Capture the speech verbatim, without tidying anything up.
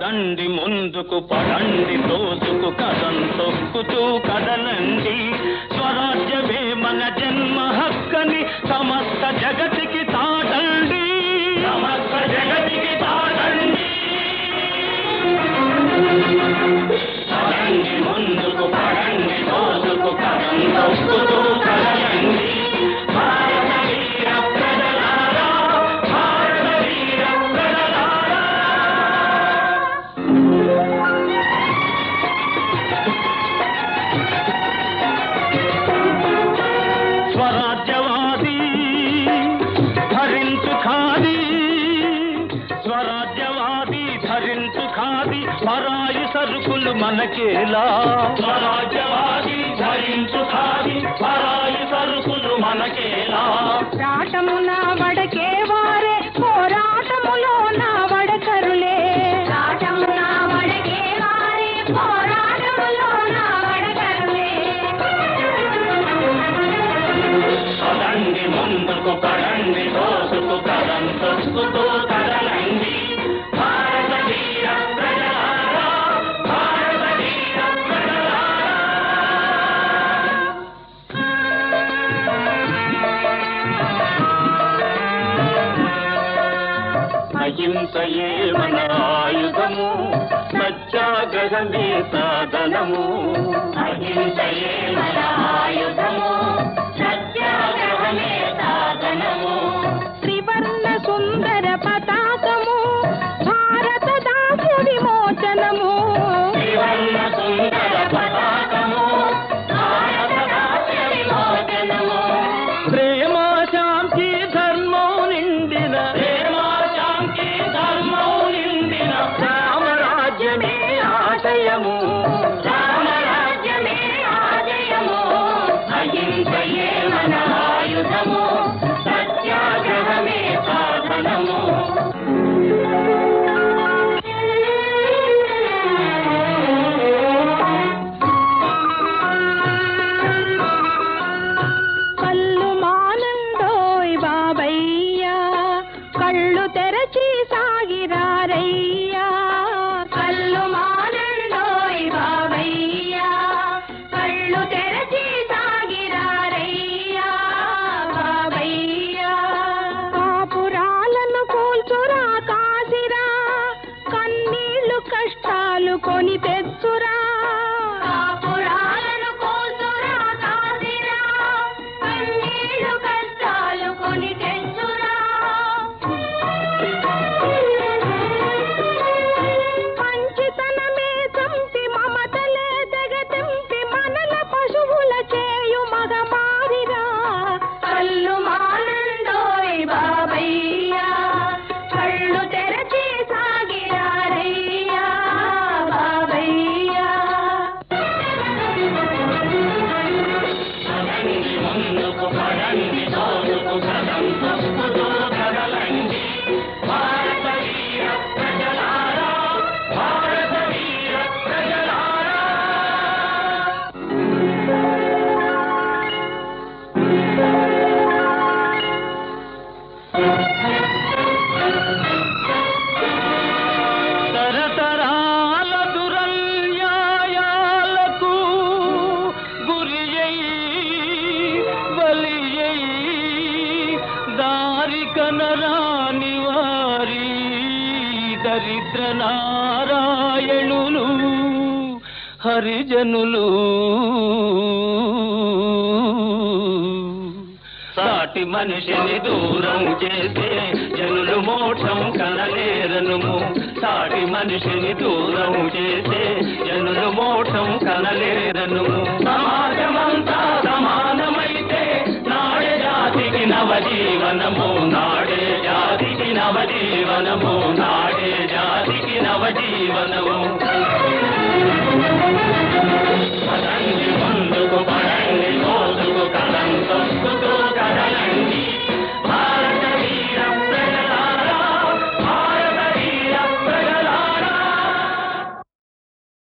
పదండి ముందుకు పదండి దోసుకు కథం తొక్కుతూ కదలండి స్వరాజ్యమే మన జన్మ హక్కని సమస్త జగతికి తాటండి సమస్త జగతికి తాటండి పదండి ముందుకు పదండి దోసుకు కథం తొక్కుతూ కదలండి భారత వీర ప్రజలారా భారత వీర ప్రజలారా స్వరాజ్యవాది ధరించు ఖాదీ స్వరాజ్యవాది ధరించు ఖాదీ పరాయి సరుకులు మనకేలా స్వరాజ్యవాది ధరించు ఖాదీ పరాయి సరుకులు మనకేలా రాటమున వడకే వారే పోరాటములో నా వడకరులే రాటమున వడకే వారే పోరాటములో నా వడకరులే పదండి ముందుకు పడండి దోసుకు కథం తొక్కుతూ కదలండి భారత వీర ప్రజలారా భారత వీర ప్రజలారా అహింసయే మన ఆయుధము సత్యాగ్రహమే సాధనము అహింసయే మన ఆయుధము సత్యాగ్రహమే సాధనము త్రివర్ణ సుందర పతాకము భారత దాసుడి మోచనము త్రివర్ణ సుందర పతాకము భారత దాసుడి మోచనము ప్రేమ శాంతి ధర్మం నిండిన ప్రేమ శాంతి ధర్మం నిండిన రామరాజ్యమే ఆశయము రామరాజ్యమే ఆశయము అహింసయే మన ఆయుధము సత్యాగ్రహమే సాధనము కళ్ళు మానండోయ్ బాబయ్యా కళ్ళు తెరచి సాగిరారయ్యా కళ్ళు మానండోయ్ బాబయ్యా కళ్ళు తెరచి సాగిరారయ్యా బాబయ్యా కాపురాలను కూల్చురా కాసిరా కన్నీళ్లు కష్టాలు కొని తెచ్చురా కాపురాలను కూల్చురా కాసిరా కన్నీళ్లు కష్టాలు కొని తెచ్చురా మంచితనమే చంపి మమతలే తెగతింపి మనల పశువుల చేయు మగ మారిరా కళ్ళు మానండోయ్ బాబయ్యా కళ్ళు తెరచి సాగిరారయ్యా బాబయ్యా పదండి ముందుకు పడండి దోసుకు కథం తొక్కుతూ కదలండి భారత వీర ప్రజలారా భారత వీర ప్రజలారా తరతరాల దురన్యాయాలకు గురియై బలియై దారి కనరాని వారి దరిద్ర నారాయణులు హరిజనులు సాటి మనిషిని దూరం చేసే జనులు మోక్షం కనలేరనుము సాటి మనిషిని దూరం చేసే జనులు మోక్షం కనలేరనుము సమాజమంతా సమానమైతే నాడే జాతికి నవజీవనము నాడే జాతికి నవజీవనము నాడే జాతికి నవజీవనము